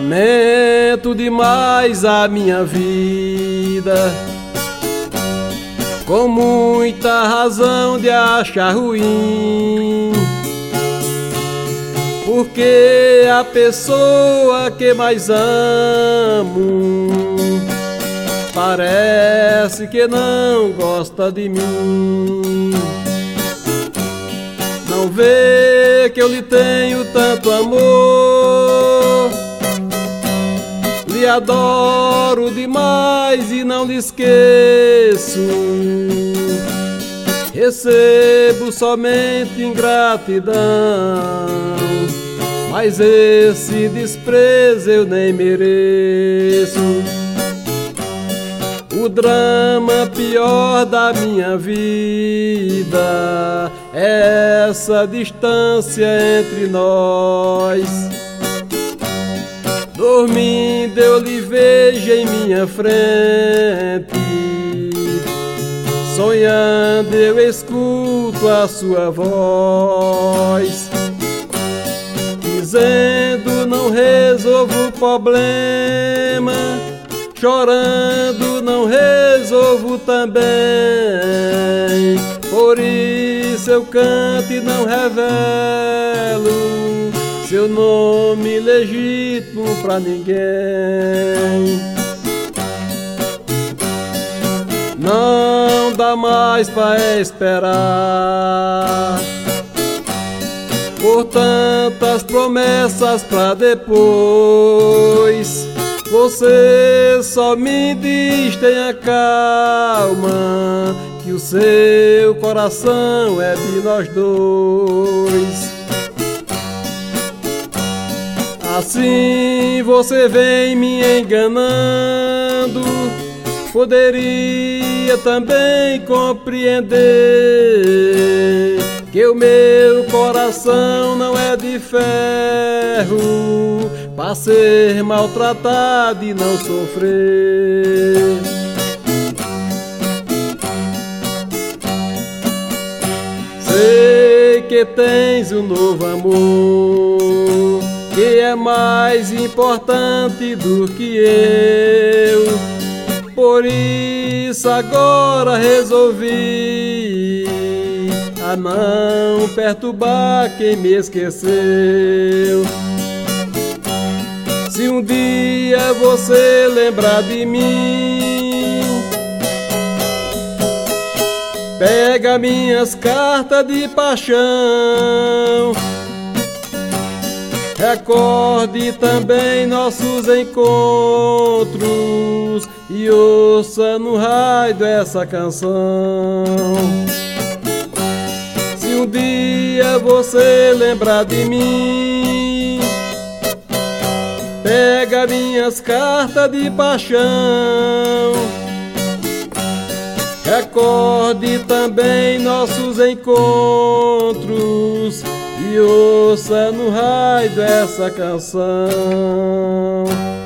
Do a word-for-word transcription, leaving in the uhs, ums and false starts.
Lamento demais a minha vida, com muita razão de achar ruim, porque a pessoa que mais amo parece que não gosta de mim. Não vê que eu lhe tenho tanto amor, lhe adoro demais e não lhe esqueço. Recebo somente ingratidão, mas esse desprezo eu nem mereço. O drama pior da minha vida é essa distância entre nós. Dormindo eu lhe vejo em minha frente, sonhando eu escuto a sua voz, dizendo não resolvo o problema, chorando não resolvo também. Por isso eu canto e não revelo seu nome legítimo pra ninguém. Não dá mais pra esperar por tantas promessas pra depois. Você só me diz tenha calma, que o seu coração é de nós dois. Assim você vem me enganando, poderia também compreender que o meu coração não é de ferro para ser maltratado e não sofrer. Sei que tens um novo amor, que é mais importante do que eu. Por isso agora resolvi a não perturbar quem me esqueceu. Se um dia você lembrar de mim, pega minhas cartas de paixão, recorde também nossos encontros e ouça no rádio essa canção. Se um dia você lembrar de mim, pega minhas cartas de paixão, recorde também nossos encontros e ouça no rádio essa canção.